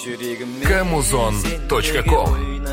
Камузон.ком.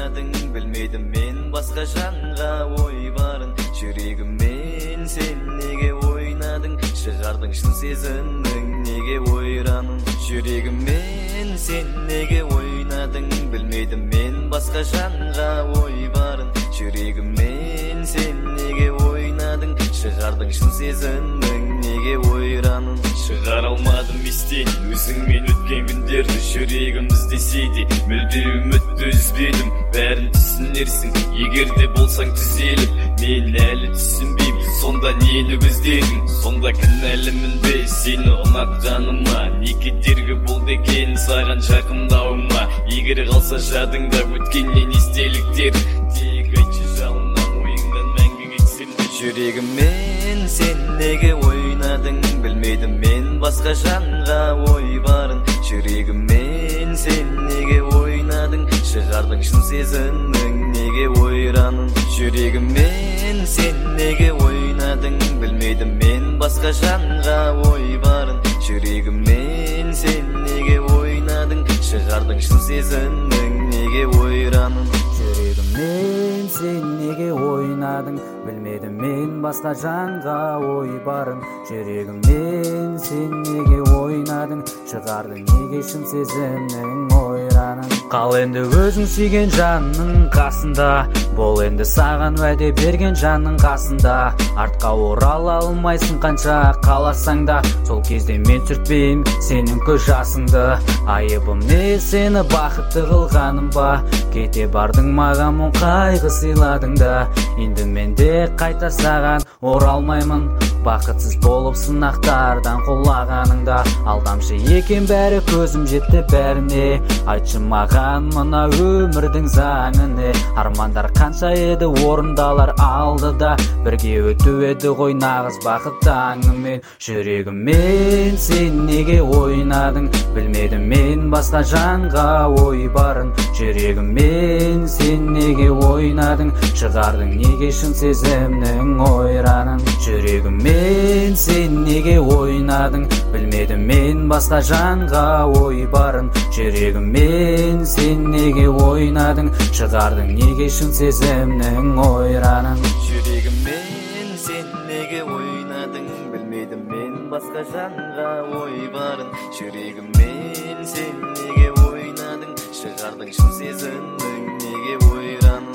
Білмедім мен басқа жанға ой барын. Жүрегіммен сен неге ойнадың? Шығардың шын сезімнің неге ойранын? Жүрегіммен сен неге ойнадың? Білмедім мен басқа жанға ой барын. Жүрегіммен сен неге ойнадың? Шығардың шын сезімнің неге ойранын? Шығар алмадым естен өзіңмен өткен күндерді. Жүрегім іздесейде мүлде үмітті үзбедім. Бәрін түсінерсің егер де болсаң түзеліп. Мен әлі түсінбеймін сонда нені көздедің? Сонда кінәлімін бе сені ұнатқаныма? Не кедергі болды екен саған жақындауыма? Егер қалса жадыңда өткеннен естеліктер, тек айтшы жалыннан ойыңнан мәңгі кетсем де. Жүрегіммен сен неге ойнадың? Білмедім мен басқа жанға ой барын. Жүрегіммен сен неге ойнадың? Шығардың шын сезімнің неге ойранын? Жүрегіммен сен неге ойнадың? Білмедім мен басқа жанға ой барын. Жүрегіммен сен неге ойнадың? Шығардың шын сезімнің неге ойранын? Жүрегіммен сен неге ойнадың? Білмедім мен басқа жанға ой барын. Жүрегіммен сен неге ойнадың? Шығардың неге шын сезімнің ойранын? Қал енді өзің сүйген жанның қасында, бол енді саған уәде берген жанның қасында. Артқа орала алмайсың қанша қаласаң да, сол кезде мен сүртпейм сенің көз жасыңды. Айыбым не сені бақытты қылғаным ба? Кете бардың маған мұң қайғы сыйладың да. Енді мен де қайта саған оралмаймын. Бақытсыз болып сынақтардан құлағаныңда. Алдамшы екен бәрі, көзім жетті бәріне. Айтшы маған мына өмірдің заңы не? Армандар қанша еді орындалар алдыда. Бірге өту еді ғой нағыз бақыт таңымен. Жүрегіммен сен неге ойнадың? Білмедім мен басқа жанға ой барын. Жүрегіммен сен неге ойнадың? Шығардың неге шын сезімнің ойранын? Жүрегіммен сен неге ойнадың? Білмедім мен басқа жанға ой барын. Жүрегіммен сен неге ойнадың? Шығардың неге шын сезімнің ойранын? Жүрегіммен сен неге ойнадың? Білмедім мен басқа жанға ой барын. Жүрегіммен сен неге ойнадың? Шығардың шын сезімнің неге ойранын?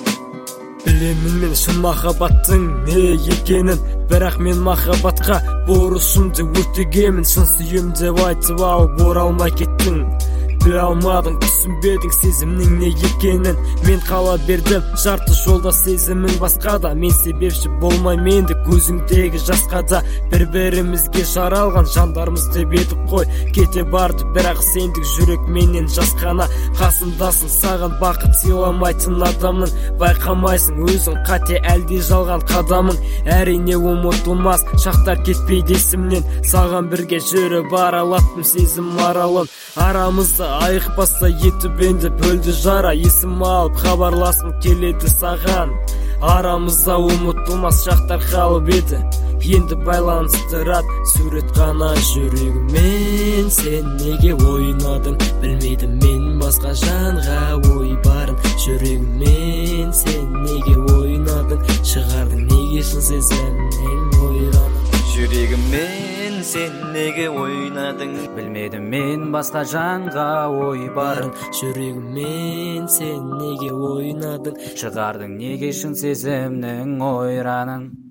Білемін мен шын махаббаттың не екенін, бірақ мен махаббатқа борышымды өтегемін. Шын сүйем деп айтып алып оралмай кеттің. Біле алмадың, түсінбедің сезімнің не екенін. Мен қала бердім жарты жолда сезімің басқада. Мен себепші болмай менді көзіңдегі жасқа да. Бір-бірімізге жаралған жандарымыз деп едік қой. Кете барды бірақ сендік жүрек менен жасқана. Қасындасың саған бақыт сыйламайтын адамның. Байқамайсың өзің қате әлде жалған қадамың. Әрине ұмытылмас шақтар кетпейді есімнен. Саған бірге жүріп аралаттым сезім аралын. Арамызда айықпаса етіп енді бөлді жара. Есім алып хабарласым келеді саған. Арамызда ұмытылмас шақтар қалып еді. Енді байланыстырат сурет қана. Жүрегіммен сен неге ойнадың? Білмедім мен басқа жанға ой барын. Жүрегіммен сен неге ойнадың? Шығардың неге шын сезімнің ойранын? Жүрегіммен сен неге ойнадың? Білмедім мен басқа жанға ой барын. Жүрегіммен сен неге ойнадың? Шығардың неге шын сезімнің ойранын?